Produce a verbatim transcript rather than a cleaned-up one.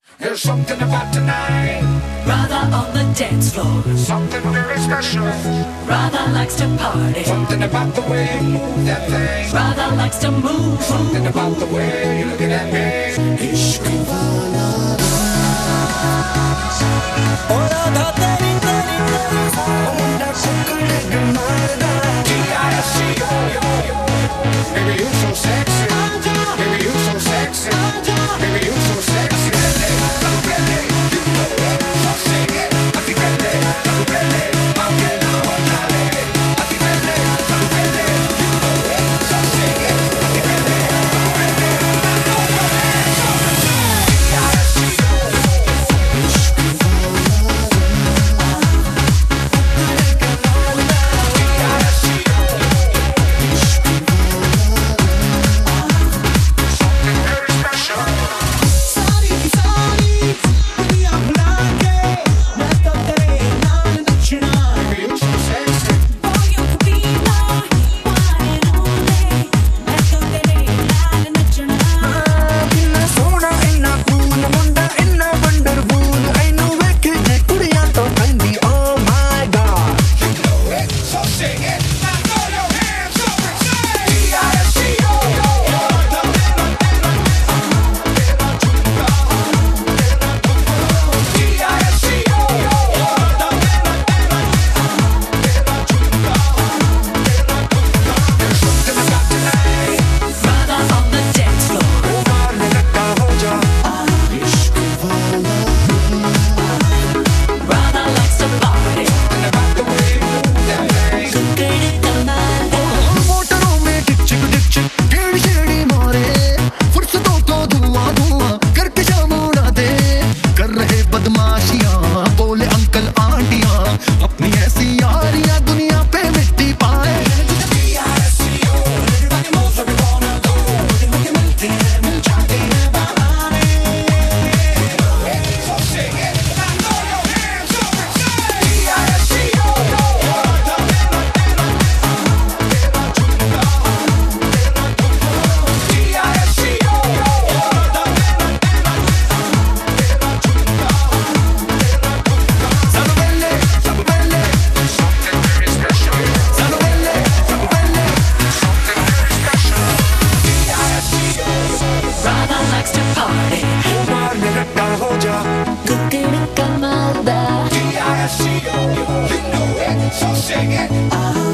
There's something about tonight, Radha on the dance floor. something very special. Radha likes to party. Something about the way you move that thing. Radha likes to move. Something about the way you're looking at me. Ishq wala. Oh Radha teri teri teri oh munda sukne gmarda. D I S C O yo yo. Baby you so sexy. Baby you so sexy. Baby you so sexy. Kukinika malda. D I S C O, you know it, so sing it.